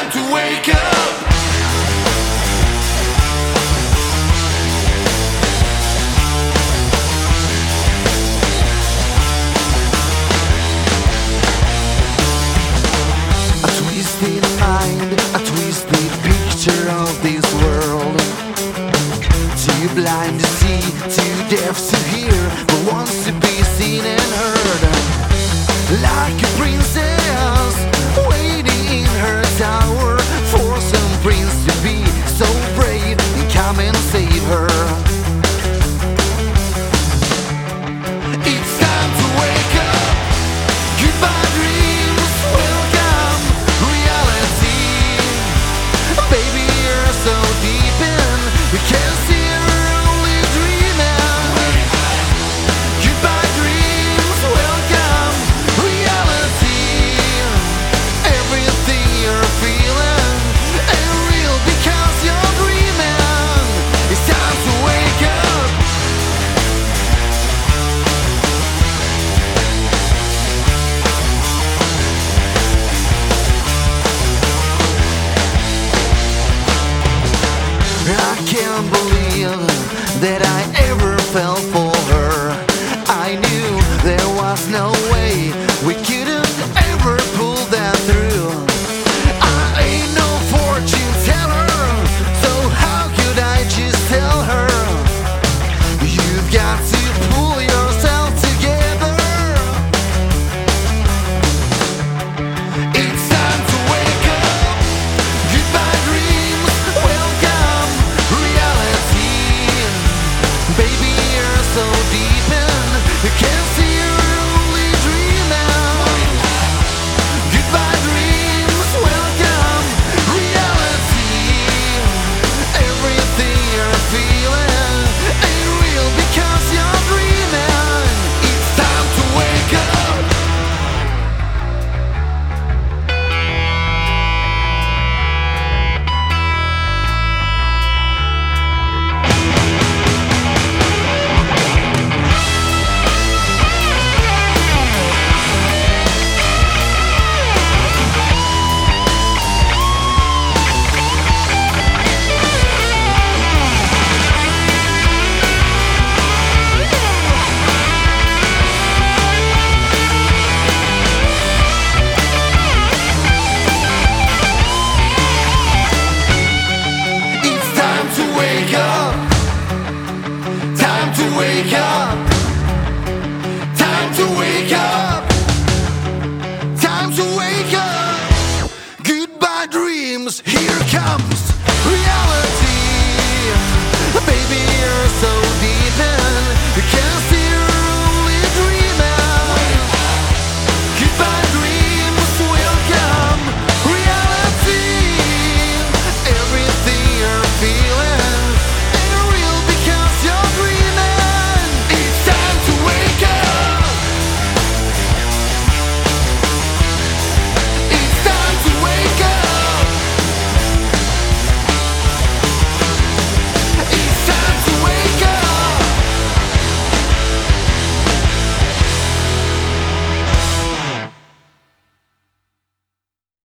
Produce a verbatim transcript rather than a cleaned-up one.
time to wake up. A twisted mind, a twisted picture of this world. Too blind to see, too deaf to hear, but wants to be seen and heard. Like a princess waiting in her tower for some prince to be so brave and come and save her. It's time to wake up. Goodbye dreams, welcome reality. Baby, you're so deep in, you can't see you're only dreaming. Goodbye dreams, welcome reality. Everything you're feeling ain't real because you're dreaming. It's time to wake up. I can't believe that I ever fell for her. I knew there was no way we couldn't ever pull that through. I ain't no fortune teller, so how could I just tell her? You've got to pull yourself together. It's time to wake up. Goodbye dreams, welcome reality. Baby, you're so deep in, you can't see you're only dreaming. Goodbye dreams, welcome reality. Everything you're feeling ain't real because you're dreaming. It's time to wake up. It's time to wake up. Time to wake up. Time to wake up. Time to wake up. Goodbye dreams. Here